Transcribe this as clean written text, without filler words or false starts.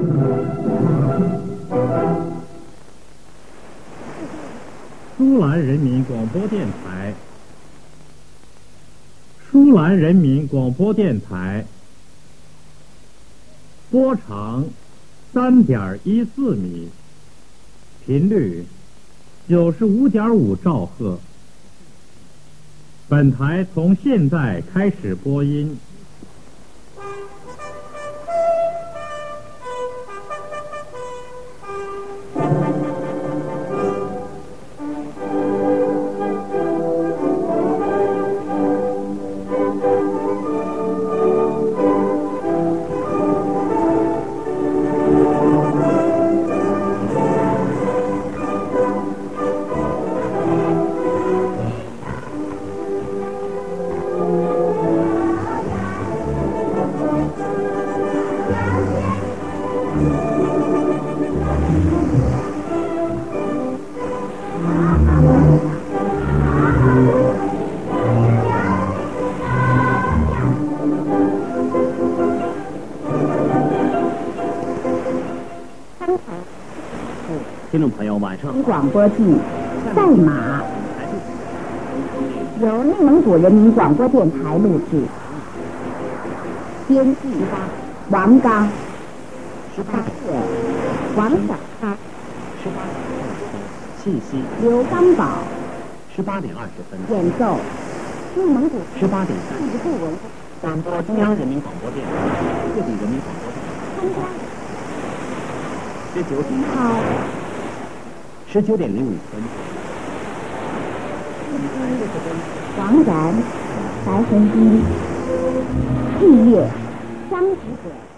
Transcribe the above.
舒兰人民广播电台，舒兰人民广播电台，波长3.14米，频率95.5兆赫。本台从现在开始播音。 听众朋友，晚上好。 广播剧《赛马》由内蒙古人民广播电台录制，编剧王刚，18月王小开 18点信息刘刚宝 18点20分演奏内蒙古 18点 30部文广播中央人民广播电台、各地人民广播电台。19点19点05分。 王然、白痕金、季月、张执者。